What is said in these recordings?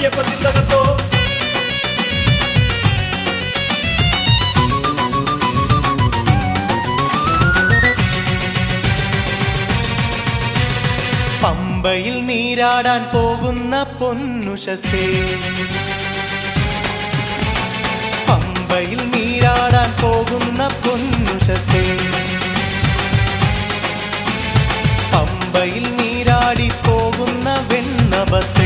പമ്പയിൽ നീരാടാൻ പോകുന്ന പൊന്നുഷസേ, പമ്പയിൽ നീരാടാൻ പോകുന്ന പൊന്നുഷസേ, പമ്പയിൽ നീരാടി പോകുന്ന വെണ്ണബസേ,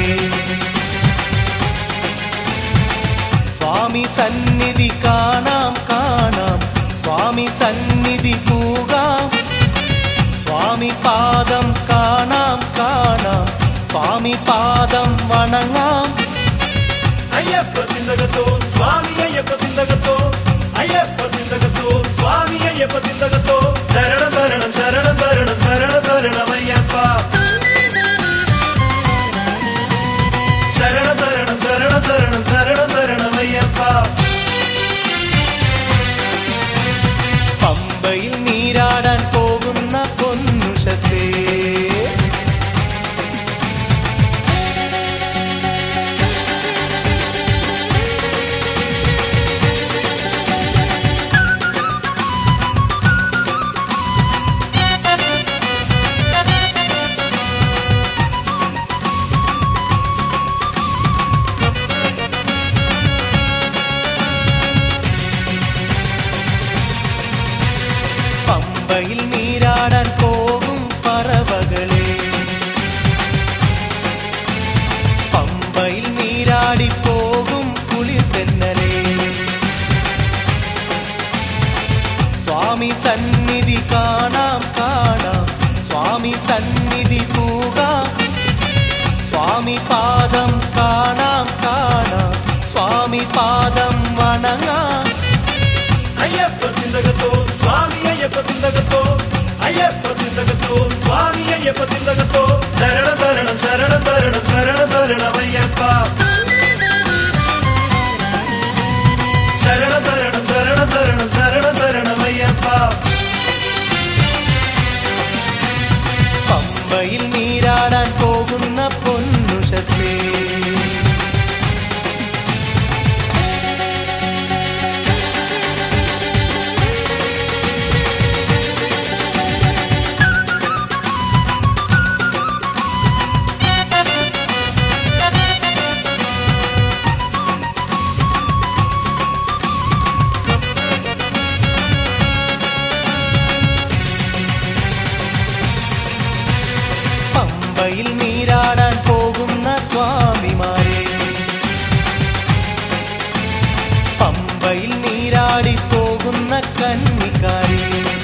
സ്വാമി സന്നിധി കാണാം കാണാം, സ്വാമി സന്നിധി പോകാം, സ്വാമി പാദം കാണാം കാണാം, സ്വാമി പാദം വണങ്ങാം. അയ്യപ്പ തിന്തകത്തോ സ്വാമി അയ്യപ്പ തിന്തകത്തോ, അയ്യപ്പ തിന്തകത്തോ സ്വാമി അയ്യപ്പ തിന്തകത്തോ, ശരണം തരണം ശരണം തരണം ശരണം തരണം അയ്യപ്പ, ശരണം തരണം ശരണം തരണം ശരണം തരണം അയ്യപ്പ. പമ്പയിൽ നീരാടാൻ പോകുന്ന പൊന്നുഷസേ, പമ്പയിൽ നീരാടാൻ പോകും പറവകളെ, പമ്പയിൽ നീരാടി പോകും കുളിർതെന്നലെ, സ്വാമി സന്നിധി കാണാം കാണാം, സ്വാമി സന്നിധി പോകാം, സ്വാമി പാദം കാണാം കാണാം, സ്വാമി പാദം വണങ്ങാം. അയ്യപ്പ തിന്തകത്തോ സ്വാമി അയ്യപ്പ തിന്തകത്തോ, അയ്യപ്പ തിന്തകത്തോ സ്വാമി അയ്യപ്പ തിന്തകത്തോ, ശരണം തരണം ശരണം തരണം ശരണം തരണം അയ്യപ്പ, ശരണം തരണം ശരണം തരണം ശരണം തരണം അയ്യപ്പ. പമ്പയിൽ നീരാടാൻ പോകുന്ന പൊന്നുഷസേ, പമ്പയിൽ നീരാടാൻ പോകുന്ന സ്വാമിമാരെ, പമ്പയിൽ നീരാടി പോകുന്ന കന്യകാരെ,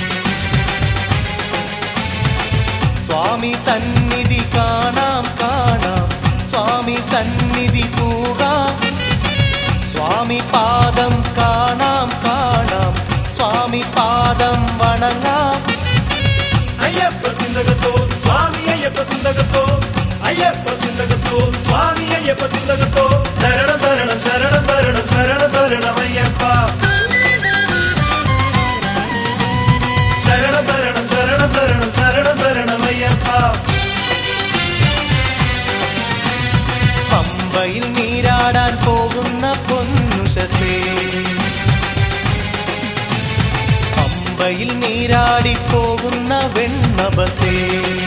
സ്വാമി സന്നിധി കാണാം കാണാം, സ്വാമി സന്നിധി പോകാം, സ്വാമി പാദം കാണാം കാണാം, സ്വാമി പാദം വണങ്ങാം. അയ്യപ്പ തിന്തകത്തോ സ്വാമി അയ്യപ്പ തിന്തകത്തോ, അയ്യപ്പ തിന്തകത്തോ സ്വാമി അയ്യപ്പ തിന്തകത്തോ, ശരണം തരണം ശരണം തരണം ശരണം തരണം അയ്യപ്പ, ശരണം തരണം ശരണം തരണം ശരണം തരണം അയ്യപ്പ. പമ്പയിൽ നീരാടാൻ പോകുന്ന പൊന്നുഷസേ, പമ്പയിൽ നീരാടി പോകുന്ന വെണ്ണബസേ,